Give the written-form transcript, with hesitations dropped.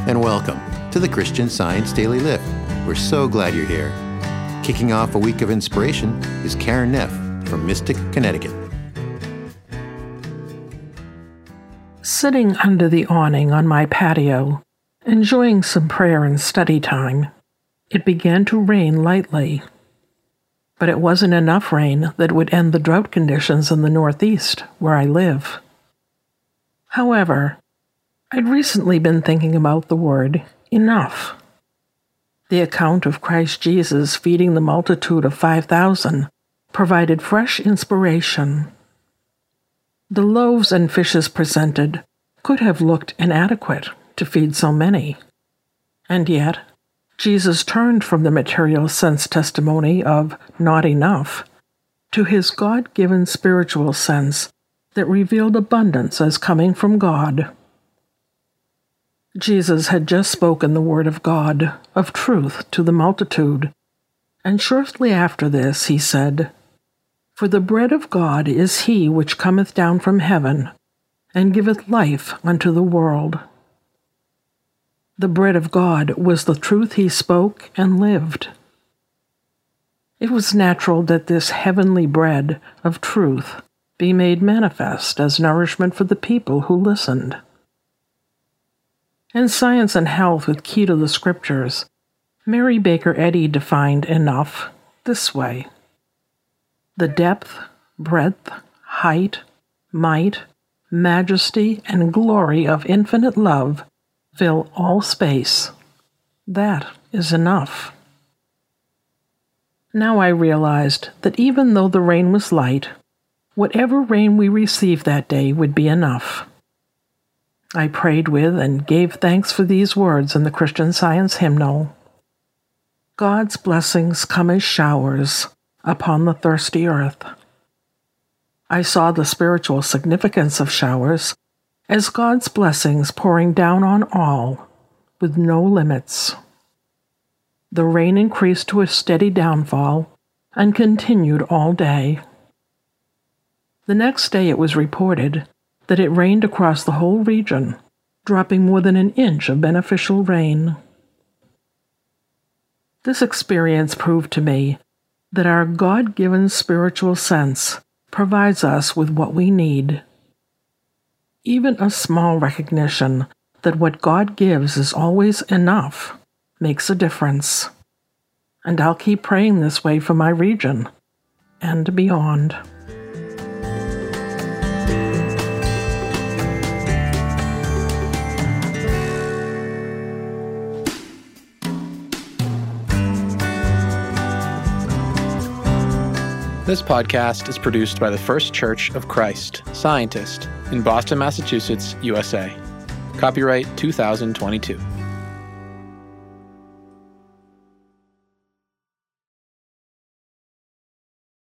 and welcome to the Christian Science Daily Lift. We're so glad you're here. Kicking off a week of inspiration is Karen Neff from Mystic, Connecticut. Sitting under the awning on my patio, enjoying some prayer and study time, it began to rain lightly. But it wasn't enough rain that would end the drought conditions in the Northeast, where I live. However, I'd recently been thinking about the word enough. The account of Christ Jesus feeding the multitude of 5,000 provided fresh inspiration. The loaves and fishes presented could have looked inadequate to feed so many. And yet, Jesus turned from the material sense testimony of not enough to his God-given spiritual sense that revealed abundance as coming from God. Jesus had just spoken the word of God, of truth, to the multitude, and shortly after this he said, "For the bread of God is he which cometh down from heaven, and giveth life unto the world." The bread of God was the truth he spoke and lived. It was natural that this heavenly bread of truth be made manifest as nourishment for the people who listened. In Science and Health with Key to the Scriptures, Mary Baker Eddy defined enough this way: the depth, breadth, height, might, majesty, and glory of infinite love fill all space. That is enough. Now I realized that even though the rain was light, whatever rain we received that day would be enough. I prayed with and gave thanks for these words in the Christian Science hymnal. God's blessings come as showers upon the thirsty earth. I saw the spiritual significance of showers as God's blessings pouring down on all, with no limits. The rain increased to a steady downfall and continued all day. The next day it was reported that it rained across the whole region, dropping more than an inch of beneficial rain. This experience proved to me that our God-given spiritual sense provides us with what we need. Even a small recognition that what God gives is always enough makes a difference. And I'll keep praying this way for my region and beyond. This podcast is produced by the First Church of Christ, Scientist, in Boston, Massachusetts, USA. Copyright 2022.